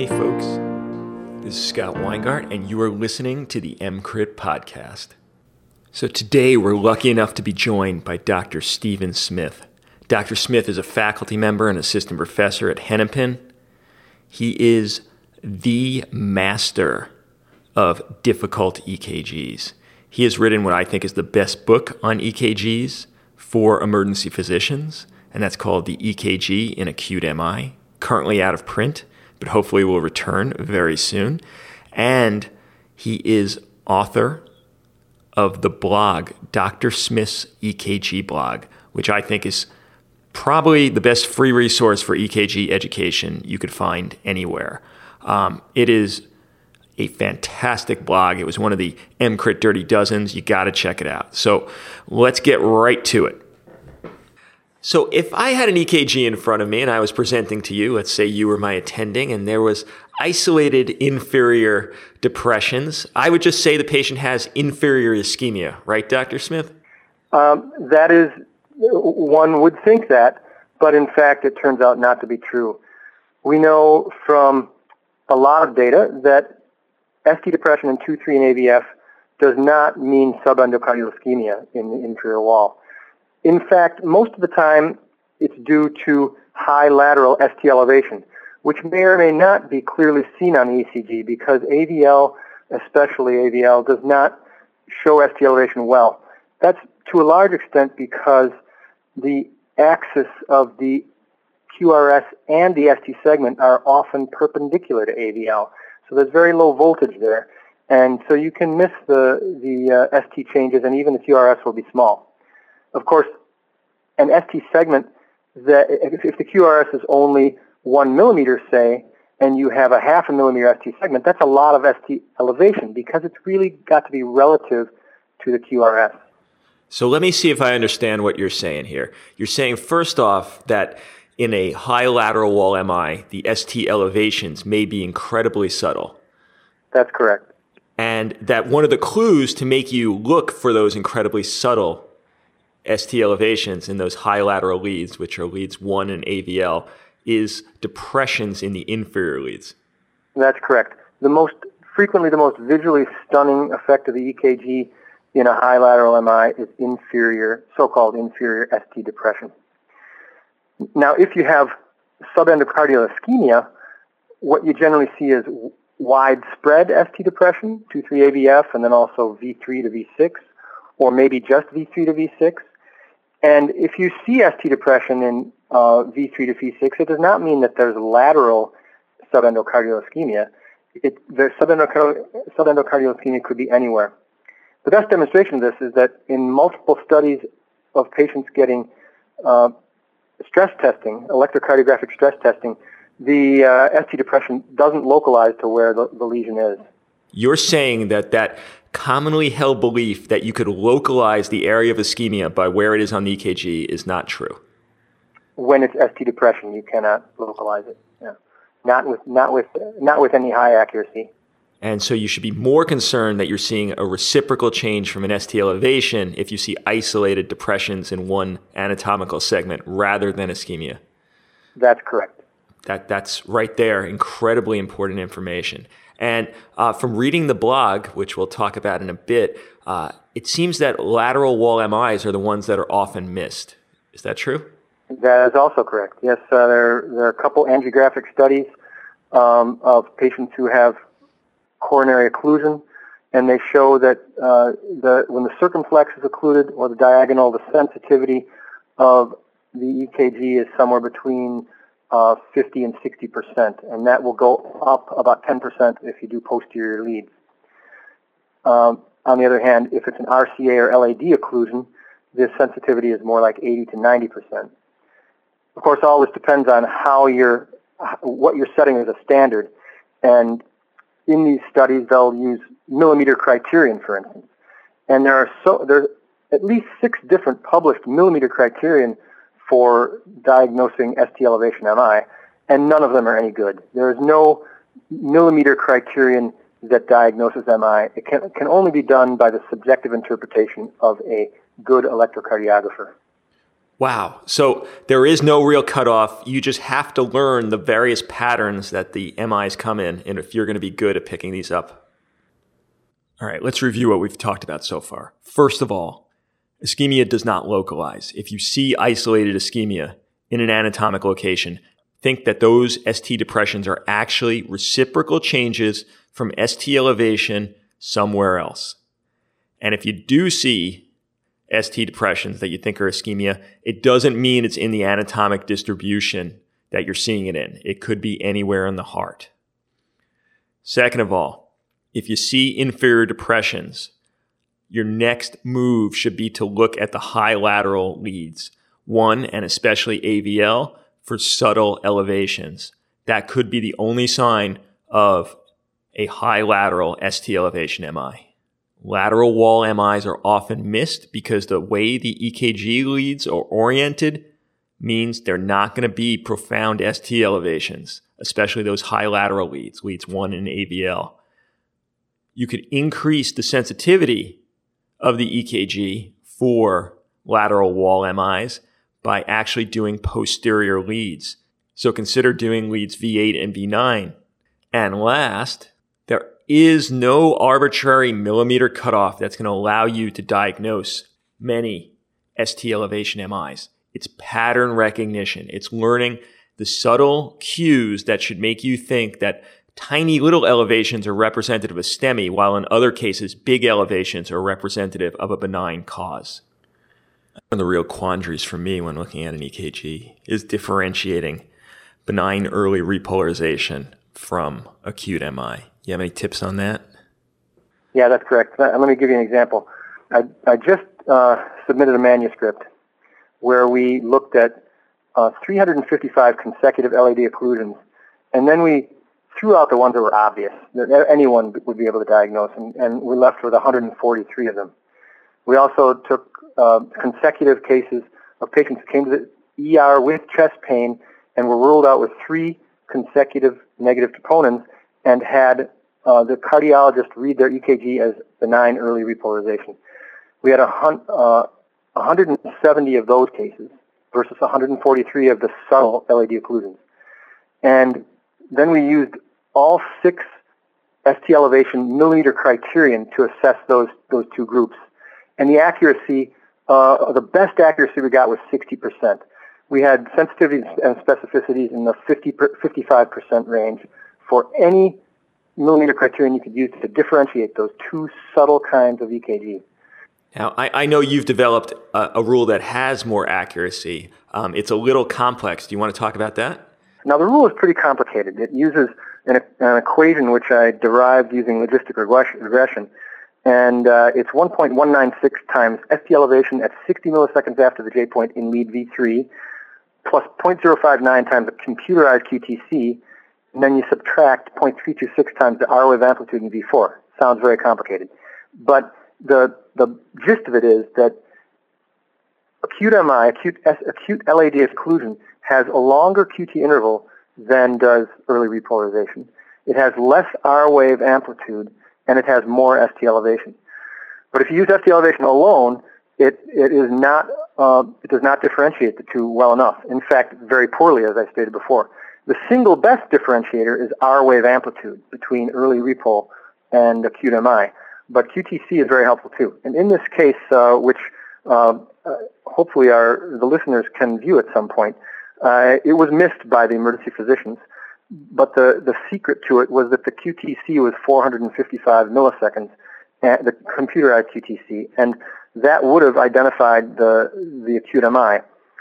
Hey folks, this is Scott Weingart, and you are listening to the EMCrit podcast. So today we're lucky enough to be joined by Dr. Stephen Smith. Dr. Smith is a faculty member and assistant professor at Hennepin. He is the master of difficult EKGs. He has written what I think is the best book on EKGs for emergency physicians, and that's called The EKG in Acute MI, currently out of print, but hopefully will return very soon. And he is author of the blog, Dr. Smith's EKG blog, which I think is probably the best free resource for EKG education you could find anywhere. It is a fantastic blog. It was one of the EMCrit Dirty Dozens. You got to check it out. So let's get right to it. So if I had an EKG in front of me and I was presenting to you, let's say you were my attending, and there was isolated inferior depressions, I would just say the patient has inferior ischemia, right, Dr. Smith? That is, one would think that, but in fact it turns out not to be true. We know from a lot of data that ST depression in 2-3 and AVF does not mean subendocardial ischemia in the inferior wall. In fact, most of the time it's due to high lateral ST elevation, which may or may not be clearly seen on the ECG because AVL, especially AVL, does not show ST elevation well. That's to a large extent because the axis of the QRS and the ST segment are often perpendicular to AVL. So there's very low voltage there. And so you can miss the ST changes, and even the QRS will be small. Of course, an ST segment, that if the QRS is only 1 millimeter, say, and you have a 0.5 millimeter ST segment, that's a lot of ST elevation because it's really got to be relative to the QRS. So let me see if I understand what you're saying here. You're saying, first off, that in a high lateral wall MI, the ST elevations may be incredibly subtle. That's correct. And that one of the clues to make you look for those incredibly subtle ST elevations in those high lateral leads, which are leads 1 and AVL, is depressions in the inferior leads. That's correct. The most visually stunning effect of the EKG in a high lateral MI is so-called inferior ST depression. Now, if you have subendocardial ischemia, what you generally see is widespread ST depression, 2-3 AVF, and then also V3 to V6, or maybe just V3 to V6. And if you see ST depression in V3 to V6, it does not mean that there's lateral subendocardial ischemia. The subendocardial ischemia could be anywhere. The best demonstration of this is that in multiple studies of patients getting stress testing, electrocardiographic stress testing, the ST depression doesn't localize to where the lesion is. You're saying that commonly held belief that you could localize the area of ischemia by where it is on the EKG is not true. When it's ST depression, you cannot localize it. Yeah. Not with any high accuracy. And so you should be more concerned that you're seeing a reciprocal change from an ST elevation if you see isolated depressions in one anatomical segment rather than ischemia. That's correct. That's right there, incredibly important information. And from reading the blog, which we'll talk about in a bit, it seems that lateral wall MIs are the ones that are often missed. Is that true? That is also correct. Yes, there are a couple angiographic studies of patients who have coronary occlusion, and they show that when the circumflex is occluded or the diagonal, the sensitivity of the EKG is somewhere between 50 and 60%, and that will go up about 10% if you do posterior leads. On the other hand, if it's an RCA or LAD occlusion, the sensitivity is more like 80 to 90%. Of course, all this depends on what you're setting as a standard, and in these studies, they'll use millimeter criterion, for instance. And there's at least 6 different published millimeter criterion for diagnosing ST elevation MI, and none of them are any good. There is no millimeter criterion that diagnoses MI. It can only be done by the subjective interpretation of a good electrocardiographer. Wow. So there is no real cutoff. You just have to learn the various patterns that the MIs come in, and if you're going to be good at picking these up. All right, let's review what we've talked about so far. First of all, ischemia does not localize. If you see isolated ischemia in an anatomic location, think that those ST depressions are actually reciprocal changes from ST elevation somewhere else. And if you do see ST depressions that you think are ischemia, it doesn't mean it's in the anatomic distribution that you're seeing it in. It could be anywhere in the heart. Second of all, if you see inferior depressions, your next move should be to look at the high lateral leads. One, and especially AVL, for subtle elevations. That could be the only sign of a high lateral ST elevation MI. Lateral wall MIs are often missed because the way the EKG leads are oriented means they're not going to be profound ST elevations, especially those high lateral leads 1 and AVL. You could increase the sensitivity of the EKG for lateral wall MIs by actually doing posterior leads. So consider doing leads V8 and V9. And last, there is no arbitrary millimeter cutoff that's going to allow you to diagnose many ST elevation MIs. It's pattern recognition. It's learning the subtle cues that should make you think that tiny little elevations are representative of STEMI, while in other cases, big elevations are representative of a benign cause. One of the real quandaries for me when looking at an EKG is differentiating benign early repolarization from acute MI. You have any tips on that? Yeah, that's correct. Let me give you an example. I just submitted a manuscript where we looked at 355 consecutive LAD occlusions, and then we threw out the ones that were obvious, that anyone would be able to diagnose, and we're left with 143 of them. We also took consecutive cases of patients who came to the ER with chest pain and were ruled out with 3 consecutive negative troponins and had the cardiologist read their EKG as benign early repolarization. We had 170 of those cases versus 143 of the subtle LAD occlusions. And then we used all 6 ST elevation millimeter criterion to assess those 2 groups. And the accuracy, the best accuracy we got was 60%. We had sensitivities and specificities in the 55% range for any millimeter criterion you could use to differentiate those 2 subtle kinds of EKG. Now, I know you've developed a rule that has more accuracy. It's a little complex. Do you want to talk about that? Now, the rule is pretty complicated. It uses an equation which I derived using logistic regression, and it's 1.196 times ST elevation at 60 milliseconds after the J point in lead V3, plus 0.059 times the computerized QTC, and then you subtract 0.326 times the R wave amplitude in V4. Sounds very complicated. But the gist of it is that acute MI, acute LAD occlusion, has a longer QT interval than does early repolarization. It has less R wave amplitude, and it has more ST elevation. But if you use ST elevation alone, it does not differentiate the 2 well enough. In fact, very poorly, as I stated before. The single best differentiator is R wave amplitude between early repol and acute MI. But QTC is very helpful too. And in this case, which hopefully the listeners can view at some point, it was missed by the emergency physicians. But the secret to it was that the QTC was 455 milliseconds, the computerized QTC, and that would have identified the acute MI.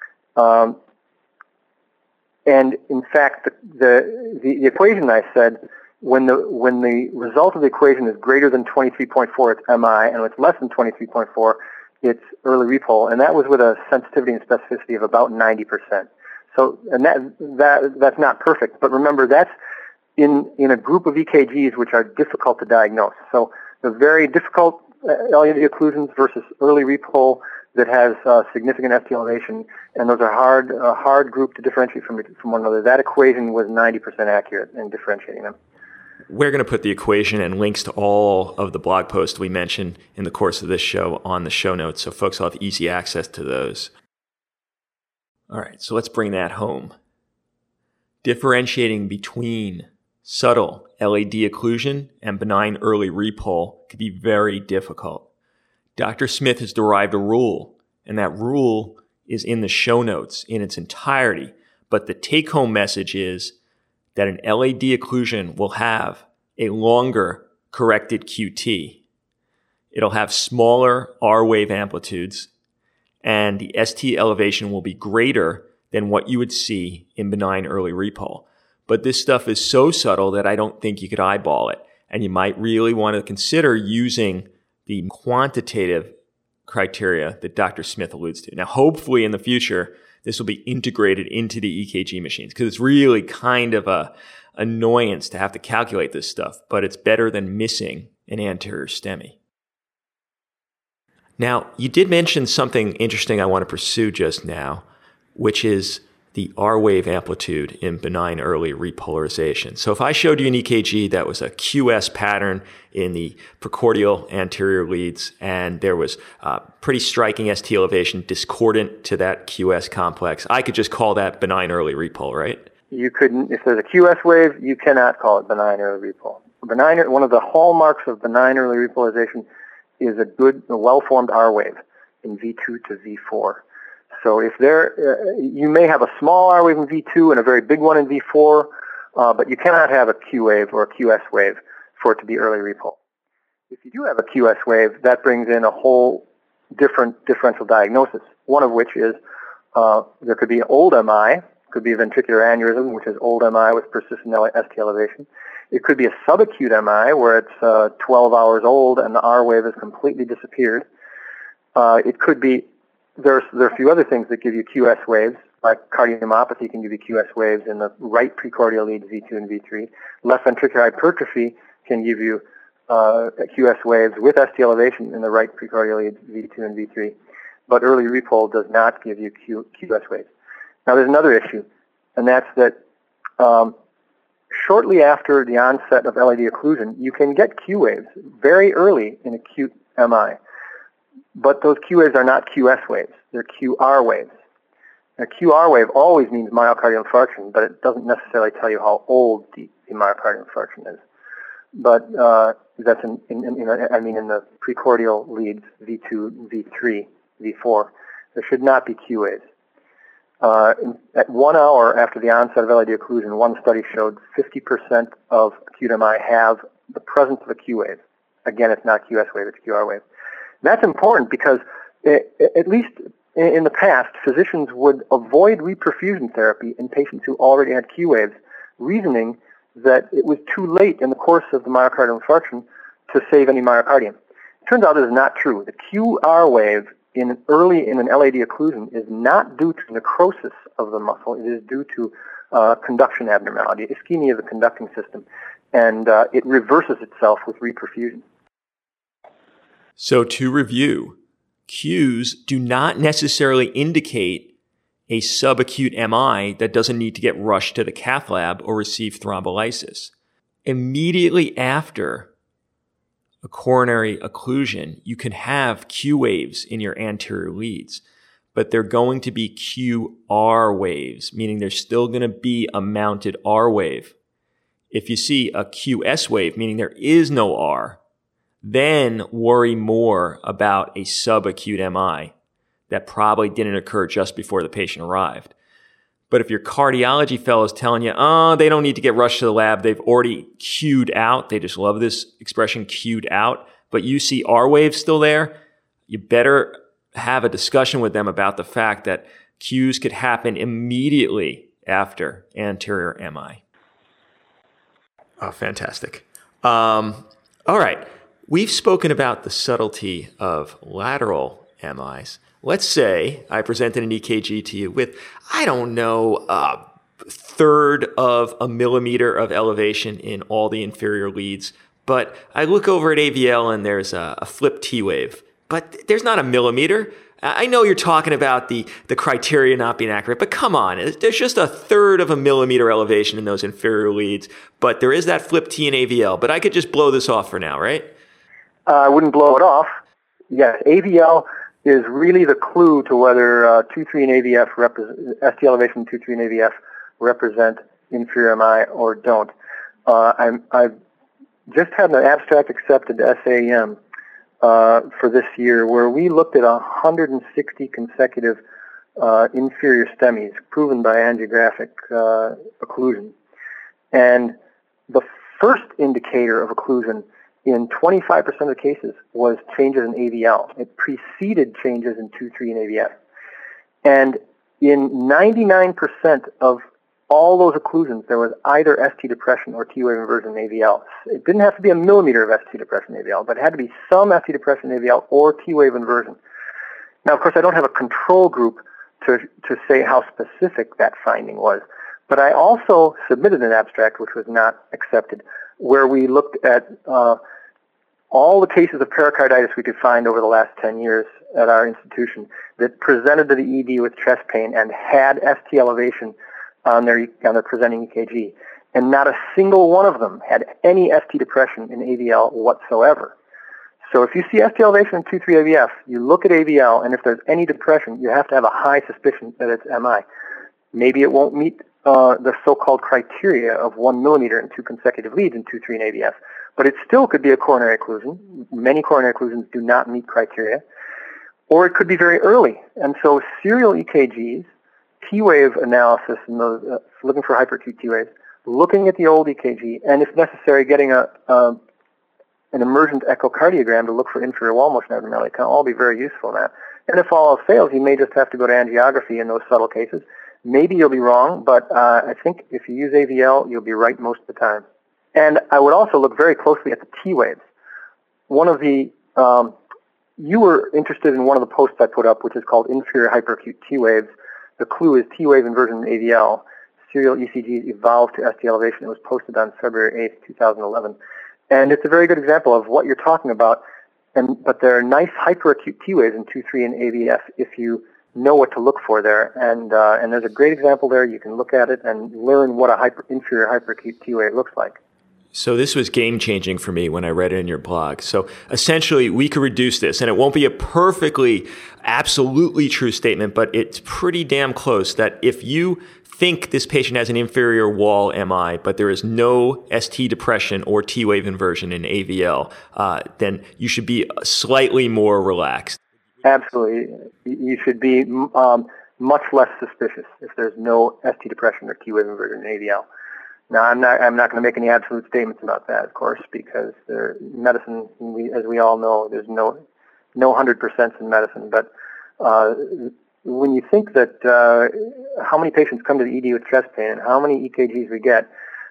And in fact, the equation I said, when the result of the equation is greater than 23.4, it's MI, and when it's less than 23.4, it's early repol, and that was with a sensitivity and specificity of about 90%. So, and that's not perfect, but remember that's in a group of EKGs which are difficult to diagnose. So the very difficult LAD occlusions versus early repol that has significant ST elevation, and those are a hard group to differentiate from one another. That equation was 90% accurate in differentiating them. We're going to put the equation and links to all of the blog posts we mentioned in the course of this show on the show notes, so folks will have easy access to those. All right, so let's bring that home. Differentiating between subtle LAD occlusion and benign early repole can be very difficult. Dr. Smith has derived a rule, and that rule is in the show notes in its entirety. But the take-home message is that an LAD occlusion will have a longer corrected QT. It'll have smaller R wave amplitudes, and the ST elevation will be greater than what you would see in benign early repole. But this stuff is so subtle that I don't think you could eyeball it. And you might really want to consider using the quantitative criteria that Dr. Smith alludes to. Now, hopefully in the future, this will be integrated into the EKG machines because it's really kind of a annoyance to have to calculate this stuff, but it's better than missing an anterior STEMI. Now, you did mention something interesting I want to pursue just now, which is the R wave amplitude in benign early repolarization. So if I showed you an EKG that was a QS pattern in the precordial anterior leads, and there was pretty striking ST elevation discordant to that QS complex, I could just call that benign early repole, right? You couldn't, if there's a QS wave, you cannot call it benign early repole. One of the hallmarks of benign early repolarization is a well-formed R wave in V2 to V4. So if you may have a small R wave in V2 and a very big one in V4, but you cannot have a Q wave or a QS wave for it to be early repole. If you do have a QS wave, that brings in a whole different differential diagnosis, one of which is there could be old MI, could be a ventricular aneurysm, which is old MI with persistent ST elevation. It could be a subacute MI where it's 12 hours old and the R wave has completely disappeared. It could be there are a few other things that give you QS waves, like cardiomyopathy can give you QS waves in the right precordial leads V2 and V3. Left ventricular hypertrophy can give you QS waves with ST elevation in the right precordial leads V2 and V3. But early repole does not give you QS waves. Now there's another issue, and that's that shortly after the onset of LAD occlusion, you can get Q waves very early in acute MI. But those Q waves are not QS waves. They're QR waves. A QR wave always means myocardial infarction, but it doesn't necessarily tell you how old the myocardial infarction is. But that's in the precordial leads V2, V3, V4. There should not be Q waves. At 1 hour after the onset of LAD occlusion, one study showed 50% of acute MI have the presence of a Q wave. Again, it's not QS wave, it's QR wave. That's important because, at least in the past, physicians would avoid reperfusion therapy in patients who already had Q waves, reasoning that it was too late in the course of the myocardial infarction to save any myocardium. It turns out this is not true. The QR wave early in an LAD occlusion is not due to necrosis of the muscle. It is due to conduction abnormality, ischemia of the conducting system, and it reverses itself with reperfusion. So to review, Qs do not necessarily indicate a subacute MI that doesn't need to get rushed to the cath lab or receive thrombolysis. Immediately after a coronary occlusion, you can have Q waves in your anterior leads, but they're going to be QR waves, meaning there's still going to be a mounted R wave. If you see a QS wave, meaning there is no R, then worry more about a subacute MI that probably didn't occur just before the patient arrived. But if your cardiology fellow is telling you, they don't need to get rushed to the lab, they've already queued out, they just love this expression, queued out, but you see R waves still there, you better have a discussion with them about the fact that Qs could happen immediately after anterior MI. Oh, fantastic. All right. We've spoken about the subtlety of lateral MIs. Let's say I presented an EKG to you with, a third of a millimeter of elevation in all the inferior leads, but I look over at AVL and there's a flip T wave, but there's not a millimeter. I know you're talking about the criteria not being accurate, but come on, there's just a third of a millimeter elevation in those inferior leads, but there is that flip T in AVL, but I could just blow this off for now, right? I wouldn't blow it off. Yes, AVL is really the clue to whether 2,3 and AVF ST elevation 2,3 and AVF represent inferior MI or don't. I've just had an abstract accepted to SAEM for this year where we looked at 160 consecutive inferior STEMIs proven by angiographic occlusion. And the first indicator of occlusion in 25% of the cases was changes in AVL. It preceded changes in 2,3 and AVF. And in 99% of all those occlusions, there was either ST depression or T-wave inversion in AVL. It didn't have to be a millimeter of ST depression in AVL, but it had to be some ST depression in AVL or T-wave inversion. Now, of course, I don't have a control group to say how specific that finding was. But I also submitted an abstract, which was not accepted, where we looked at all the cases of pericarditis we could find over the last 10 years at our institution that presented to the ED with chest pain and had ST elevation on their presenting EKG. And not a single one of them had any ST depression in AVL whatsoever. So if you see ST elevation in 2,3 AVF, you look at AVL, and if there's any depression, you have to have a high suspicion that it's MI. Maybe it won't meet the so-called criteria of 1 millimeter in 2 consecutive leads in 2,3 and AVF, but it still could be a coronary occlusion. Many coronary occlusions do not meet criteria. Or it could be very early. And so serial EKGs, T-wave analysis, in those, looking for hyperacute T-waves, looking at the old EKG, and if necessary, getting an emergent echocardiogram to look for inferior wall motion abnormality can all be very useful in that. And if all else fails, you may just have to go to angiography in those subtle cases. Maybe you'll be wrong, but I think if you use AVL, you'll be right most of the time. And I would also look very closely at the T-waves. One of the, you were interested in one of the posts I put up, which is called Inferior Hyperacute T-waves. The clue is T-wave inversion in AVL. Serial ECGs evolved to ST elevation. It was posted on February 8th, 2011. And it's a very good example of what you're talking about. But there are nice hyperacute T-waves in 2,3 and AVF if you know what to look for there. And there's a great example there. You can look at it and learn what a inferior hyperacute T-wave looks like. So this was game-changing for me when I read it in your blog. So essentially, we could reduce this, and it won't be a perfectly, absolutely true statement, but it's pretty damn close that if you think this patient has an inferior wall MI, but there is no ST depression or T-wave inversion in AVL, then you should be slightly more relaxed. Absolutely. You should be much less suspicious if there's no ST depression or T-wave inversion in AVL. Now, I'm not going to make any absolute statements about that, of course, because medicine, as we all know, there's no 100% in medicine. But when you think that how many patients come to the ED with chest pain and how many EKGs we get,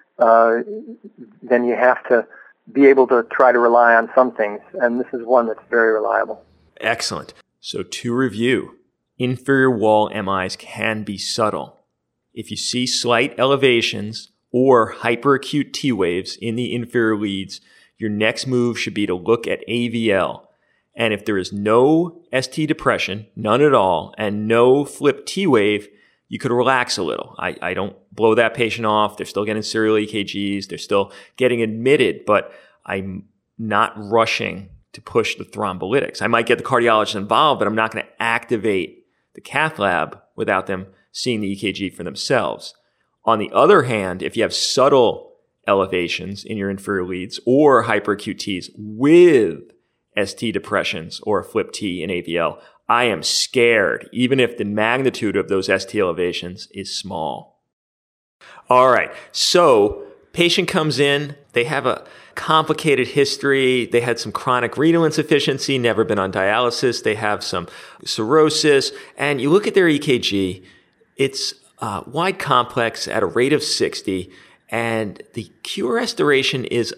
then you have to be able to try to rely on some things, and this is one that's very reliable. Excellent. So to review, inferior wall MIs can be subtle. If you see slight elevations or hyperacute T-waves in the inferior leads, your next move should be to look at AVL. And if there is no ST depression, none at all, and no flipped T-wave, you could relax a little. I don't blow that patient off. They're still getting serial EKGs. They're still getting admitted, but I'm not rushing to push the thrombolytics. I might get the cardiologist involved, but I'm not going to activate the cath lab without them seeing the EKG for themselves. On the other hand, if you have subtle elevations in your inferior leads or hyperacute Ts with ST depressions or a flip T in AVL, I am scared, even if the magnitude of those ST elevations is small. All right, so patient comes in, they have a complicated history, they had some chronic renal insufficiency, never been on dialysis, they have some cirrhosis, and you look at their EKG, it's wide complex at a rate of 60, and the QRS duration is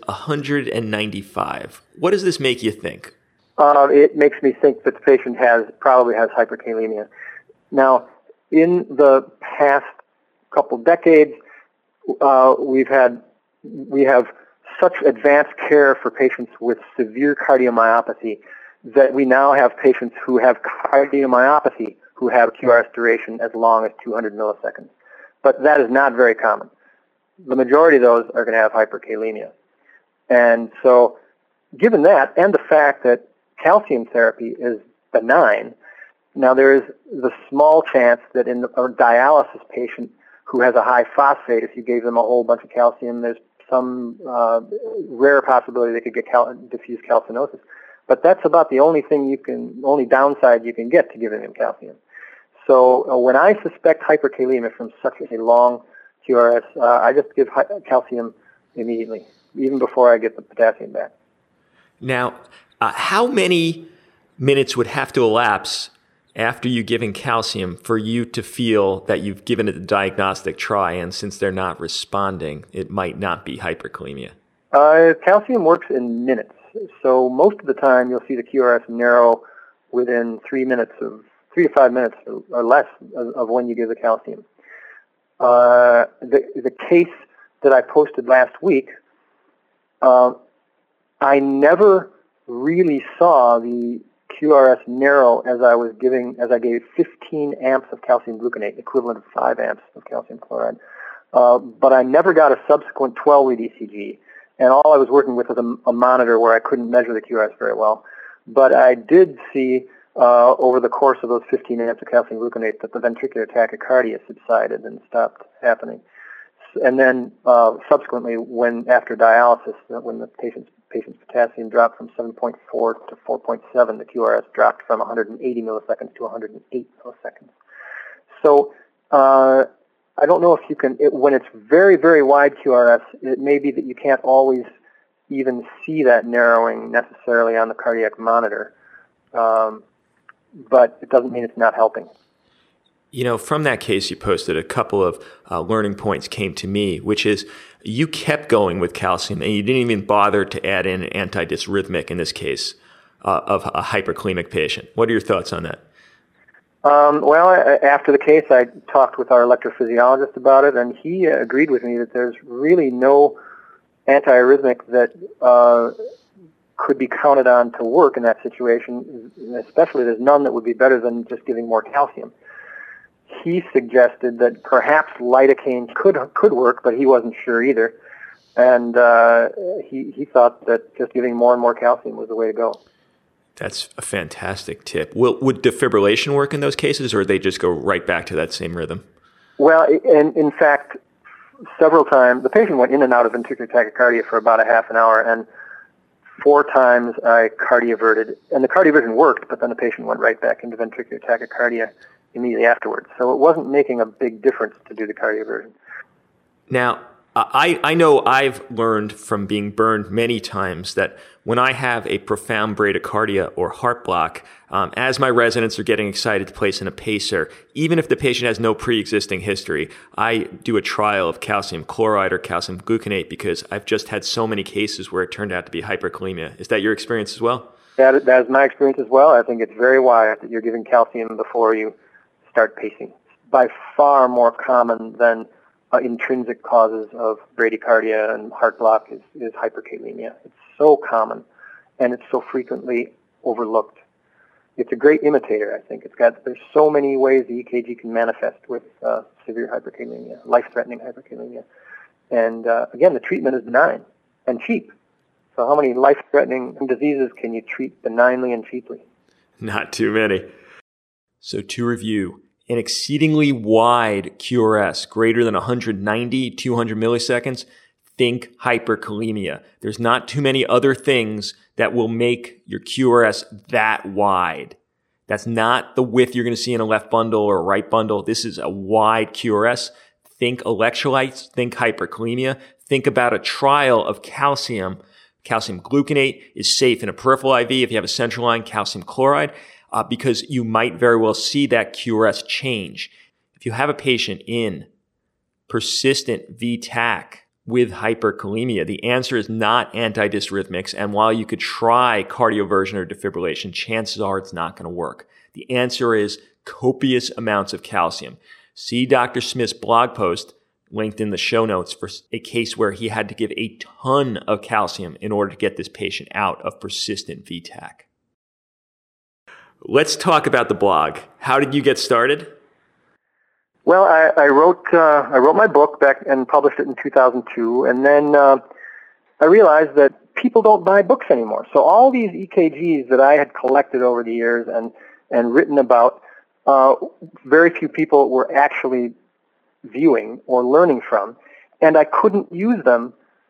195. What does this make you think? It makes me think that the patient probably has hyperkalemia. Now, in the past couple decades, we have such advanced care for patients with severe cardiomyopathy that we now have patients who have cardiomyopathy who have QRS duration as long as 200 milliseconds. But that is not very common. The majority of those are going to have hyperkalemia. And so given that, and the fact that calcium therapy is benign. Now, there is the small chance that in a dialysis patient who has a high phosphate, if you gave them a whole bunch of calcium, there's some rare possibility they could get diffuse calcinosis. But that's about the only downside you can get to giving them calcium. So when I suspect hyperkalemia from such a long QRS, I just give calcium immediately, even before I get the potassium back. Now, how many minutes would have to elapse after you giving calcium for you to feel that you've given it a diagnostic try, and since they're not responding, it might not be hyperkalemia? Calcium works in minutes. So most of the time you'll see the QRS narrow within 3 to 5 minutes or less of when you give the calcium. The case that I posted last week, I never really saw the QRS narrow as I gave 15 amps of calcium gluconate, equivalent of 5 amps of calcium chloride. But I never got a subsequent 12-lead ECG, and all I was working with was a monitor where I couldn't measure the QRS very well. But I did see over the course of those 15 amps of calcium gluconate that the ventricular tachycardia subsided and stopped happening. And then subsequently, after dialysis, when the patient's potassium dropped from 7.4 to 4.7, the QRS dropped from 180 milliseconds to 108 milliseconds. So I don't know if you can, when it's very, very wide QRS, it may be that you can't always even see that narrowing necessarily on the cardiac monitor, but it doesn't mean it's not helping. You know, from that case you posted, a couple of learning points came to me, which is you kept going with calcium and you didn't even bother to add in an antidysrhythmic in this case of a hyperkalemic patient. What are your thoughts on that? Well, after the case, I talked with our electrophysiologist about it, and he agreed with me that there's really no antiarrhythmic that could be counted on to work in that situation. Especially, there's none that would be better than just giving more calcium. He suggested that perhaps lidocaine could work, but he wasn't sure either. And he thought that just giving more and more calcium was the way to go. That's a fantastic tip. Would defibrillation work in those cases, or they just go right back to that same rhythm? Well, in fact, several times, the patient went in and out of ventricular tachycardia for about a half an hour, and 4 times I cardioverted. And the cardioversion worked, but then the patient went right back into ventricular tachycardia immediately afterwards. So it wasn't making a big difference to do the cardioversion. Now, I know I've learned from being burned many times that when I have a profound bradycardia or heart block, as my residents are getting excited to place in a pacer, even if the patient has no pre-existing history, I do a trial of calcium chloride or calcium gluconate because I've just had so many cases where it turned out to be hyperkalemia. Is that your experience as well? That is my experience as well. I think it's very wise that you're giving calcium before you start pacing. By far more common than intrinsic causes of bradycardia and heart block is hyperkalemia. It's so common, and it's so frequently overlooked. It's a great imitator, I think. There's so many ways the EKG can manifest with severe hyperkalemia, life-threatening hyperkalemia. And again, the treatment is benign and cheap. So how many life-threatening diseases can you treat benignly and cheaply? Not too many. So to review, an exceedingly wide QRS, greater than 190, 200 milliseconds, think hyperkalemia. There's not too many other things that will make your QRS that wide. That's not the width you're going to see in a left bundle or a right bundle. This is a wide QRS. Think electrolytes, think hyperkalemia. Think about a trial of calcium. Calcium gluconate is safe in a peripheral IV if you have a central line, calcium chloride. Because you might very well see that QRS change. If you have a patient in persistent VTAC with hyperkalemia, the answer is not antidysrhythmics. And while you could try cardioversion or defibrillation, chances are it's not going to work. The answer is copious amounts of calcium. See Dr. Smith's blog post linked in the show notes for a case where he had to give a ton of calcium in order to get this patient out of persistent VTAC. Let's talk about the blog. How did you get started? Well, I wrote my book back and published it in 2002, and then I realized that people don't buy books anymore. So all these EKGs that I had collected over the years and written about, very few people were actually viewing or learning from, and I couldn't use them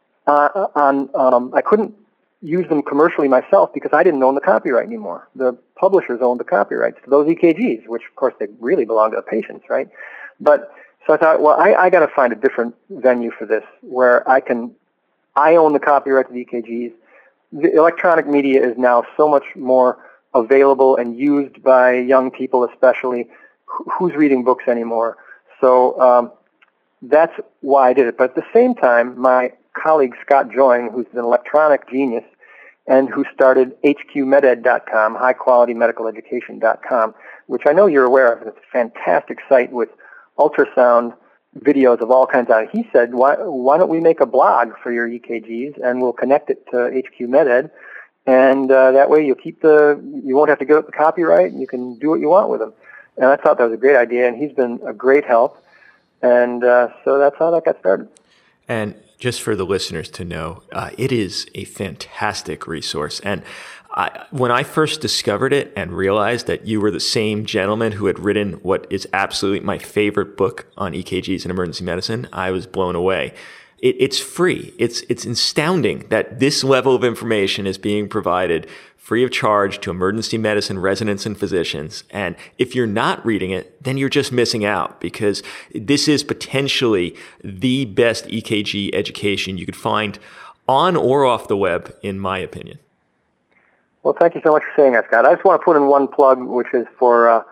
I couldn't use them commercially myself because I didn't own the copyright anymore. The publishers owned the copyrights to those EKGs, which of course they really belong to the patients, right? But so I thought, well, I got to find a different venue for this where I own the copyright to the EKGs. The electronic media is now so much more available and used by young people, especially. Who's reading books anymore? So that's why I did it. But at the same time, my colleague Scott Joying, who's an electronic genius and who started hqmeded.com, highqualitymedicaleducation.com, which I know you're aware of, and it's a fantastic site with ultrasound videos of all kinds of it. He said, why don't we make a blog for your EKGs and we'll connect it to HQMedEd, and that way you won't have to give up the copyright and you can do what you want with them. And I thought that was a great idea, and he's been a great help. And so that's how that got started. And just for the listeners to know, it is a fantastic resource. And when I first discovered it and realized that you were the same gentleman who had written what is absolutely my favorite book on EKGs and emergency medicine, I was blown away. It's free. It's astounding that this level of information is being provided free of charge to emergency medicine residents and physicians. And if you're not reading it, then you're just missing out, because this is potentially the best EKG education you could find on or off the web, in my opinion. Well, thank you so much for saying that, Scott. I just want to put in one plug, which is for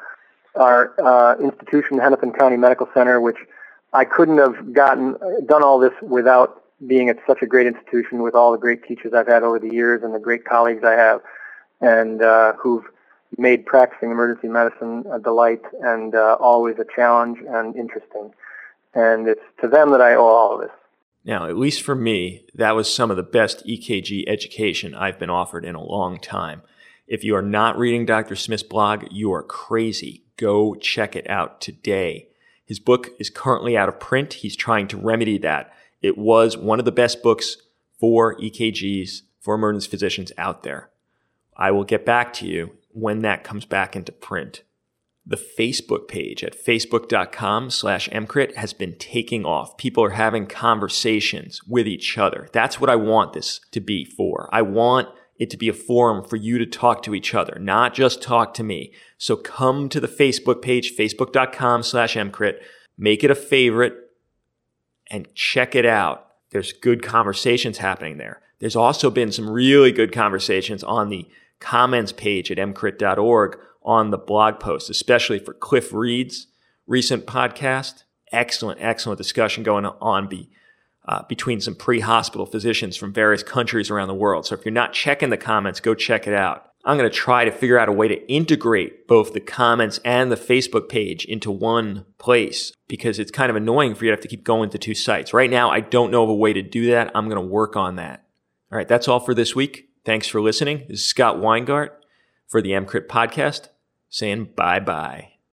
our institution, Hennepin County Medical Center, which I couldn't have done all this without being at such a great institution with all the great teachers I've had over the years and the great colleagues I have, and who've made practicing emergency medicine a delight and always a challenge and interesting. And it's to them that I owe all of this. Now, at least for me, that was some of the best EKG education I've been offered in a long time. If you are not reading Dr. Smith's blog, you are crazy. Go check it out today. His book is currently out of print. He's trying to remedy that. It was one of the best books for EKGs, for emergency physicians out there. I will get back to you when that comes back into print. The Facebook page at facebook.com/mcrit has been taking off. People are having conversations with each other. That's what I want this to be for. I want it to be a forum for you to talk to each other, not just talk to me. So come to the Facebook page, facebook.com/mcrit, make it a favorite, and check it out. There's good conversations happening there. There's also been some really good conversations on the comments page at mcrit.org on the blog post, especially for Cliff Reed's recent podcast. Excellent discussion going on between some pre-hospital physicians from various countries around the world. So if you're not checking the comments, go check it out. I'm going to try to figure out a way to integrate both the comments and the Facebook page into one place, because it's kind of annoying for you to have to keep going to two sites. Right now, I don't know of a way to do that. I'm going to work on that. All right, that's all for this week. Thanks for listening. This is Scott Weingart for the MCRIT podcast, saying bye-bye.